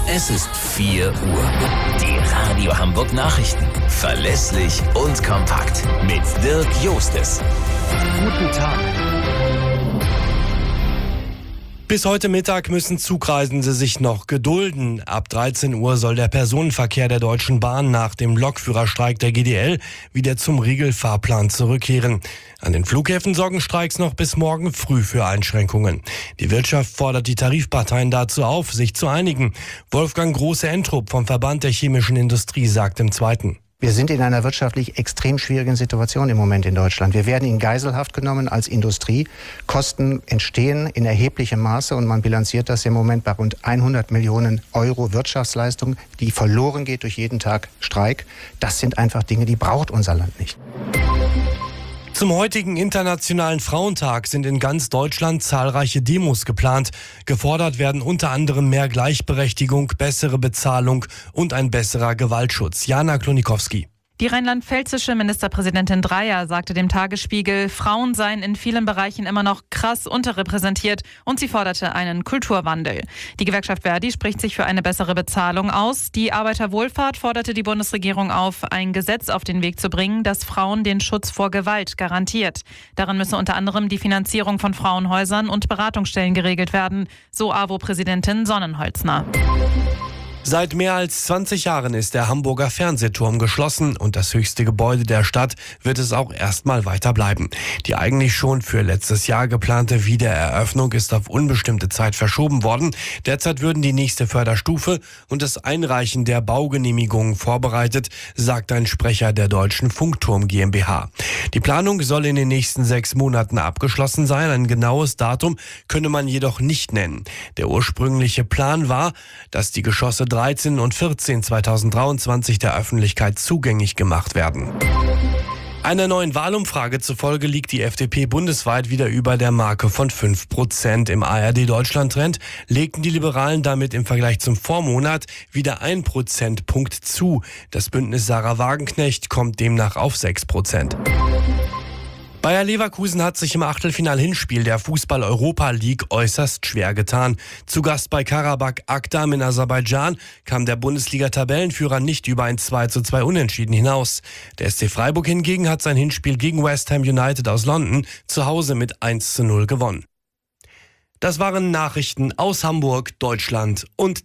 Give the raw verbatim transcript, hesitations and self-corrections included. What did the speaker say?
Es ist vier Uhr. Die Radio Hamburg Nachrichten. Verlässlich und kompakt. Mit Dirk Jostes. Guten Tag. Bis heute Mittag müssen Zugreisende sich noch gedulden. Ab dreizehn Uhr soll der Personenverkehr der Deutschen Bahn nach dem Lokführerstreik der G D L wieder zum Regelfahrplan zurückkehren. An den Flughäfen sorgen Streiks noch bis morgen früh für Einschränkungen. Die Wirtschaft fordert die Tarifparteien dazu auf, sich zu einigen. Wolfgang Große-Entrup vom Verband der chemischen Industrie sagt im Zweiten: Wir sind in einer wirtschaftlich extrem schwierigen Situation im Moment in Deutschland. Wir werden in Geiselhaft genommen als Industrie. Kosten entstehen in erheblichem Maße und man bilanziert das im Moment bei rund hundert Millionen Euro Wirtschaftsleistung, die verloren geht durch jeden Tag Streik. Das sind einfach Dinge, die braucht unser Land nicht. Zum heutigen Internationalen Frauentag sind in ganz Deutschland zahlreiche Demos geplant. Gefordert werden unter anderem mehr Gleichberechtigung, bessere Bezahlung und ein besserer Gewaltschutz. Jana Klonikowski. Die rheinland-pfälzische Ministerpräsidentin Dreyer sagte dem Tagesspiegel, Frauen seien in vielen Bereichen immer noch krass unterrepräsentiert und sie forderte einen Kulturwandel. Die Gewerkschaft Verdi spricht sich für eine bessere Bezahlung aus. Die Arbeiterwohlfahrt forderte die Bundesregierung auf, ein Gesetz auf den Weg zu bringen, das Frauen den Schutz vor Gewalt garantiert. Darin müsse unter anderem die Finanzierung von Frauenhäusern und Beratungsstellen geregelt werden, so A W O-Präsidentin Sonnenholzner. Seit mehr als zwanzig Jahren ist der Hamburger Fernsehturm geschlossen und das höchste Gebäude der Stadt wird es auch erstmal weiter bleiben. Die eigentlich schon für letztes Jahr geplante Wiedereröffnung ist auf unbestimmte Zeit verschoben worden. Derzeit würden die nächste Förderstufe und das Einreichen der Baugenehmigungen vorbereitet, sagt ein Sprecher der Deutschen Funkturm GmbH. Die Planung soll in den nächsten sechs Monaten abgeschlossen sein. Ein genaues Datum könne man jedoch nicht nennen. Der ursprüngliche Plan war, dass die Geschosse dreizehn und vierzehn zweitausenddreiundzwanzig der Öffentlichkeit zugänglich gemacht werden. Einer neuen Wahlumfrage zufolge liegt die F D P bundesweit wieder über der Marke von fünf Prozent. Im A R D-Deutschland-Trend legten die Liberalen damit im Vergleich zum Vormonat wieder ein Prozentpunkt zu. Das Bündnis Sarah Wagenknecht kommt demnach auf sechs Prozent. Bayer Leverkusen hat sich im Achtelfinal-Hinspiel der Fußball-Europa League äußerst schwer getan. Zu Gast bei Karabakh Akdam in Aserbaidschan kam der Bundesliga-Tabellenführer nicht über ein zwei zu zwei Unentschieden hinaus. Der S C Freiburg hingegen hat sein Hinspiel gegen West Ham United aus London zu Hause mit eins zu null gewonnen. Das waren Nachrichten aus Hamburg, Deutschland und